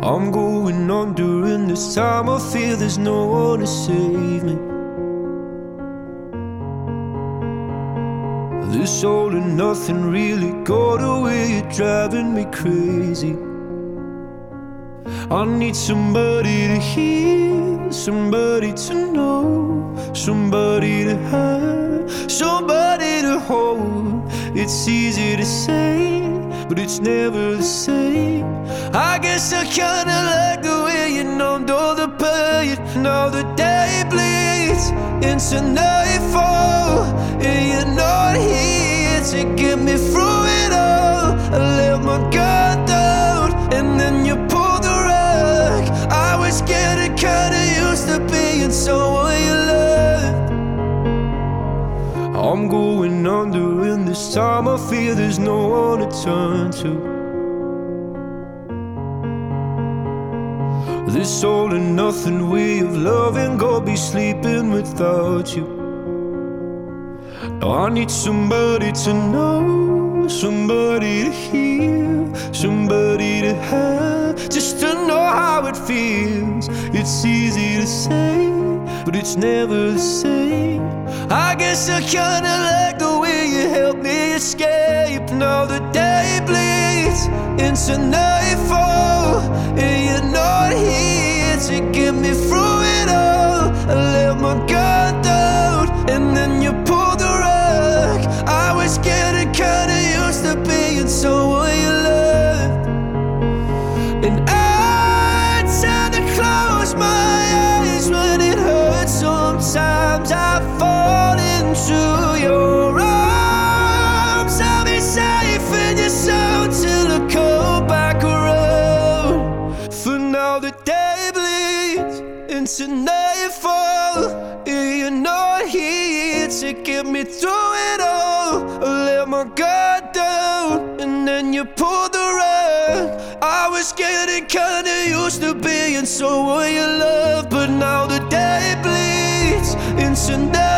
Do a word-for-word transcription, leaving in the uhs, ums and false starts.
I'm going on during this time. I feel there's no one to save me. This all and nothing really got away, you're driving me crazy. I need somebody to hear, somebody to know, somebody to have, somebody to hold. It's easy to say, but it's never the same. I guess I kinda like the way you numbed all the pain. Now the day bleeds into nightfall, and you're not here to get me through it all. I let my guard down, and then you pulled the rug. I was getting kinda used to being someone you loved. I'm going under in this time. I feel there's no one to turn to. This all and nothing way of loving, go be sleeping without you. Now I need somebody to know, somebody to hear, somebody to have, just to know how it feels. It's easy to say, but it's never the same. I guess I kinda like the way you helped me escape. Now the day bleeds into nightfall, and you're not here to get me through it all. I let my guard down, and then you pulled the rug. I was getting kinda used to being someone you loved. And I tend to close my eyes when it hurts. Sometimes I fall into your arms. I'll be safe in your soul till I come back around. For now the day bleeds into nightfall, and you're not here to get me through it all. I let my guard down, and then you pulled the rug. I was getting kinda used to being someone you love, but now the day bleeds into night.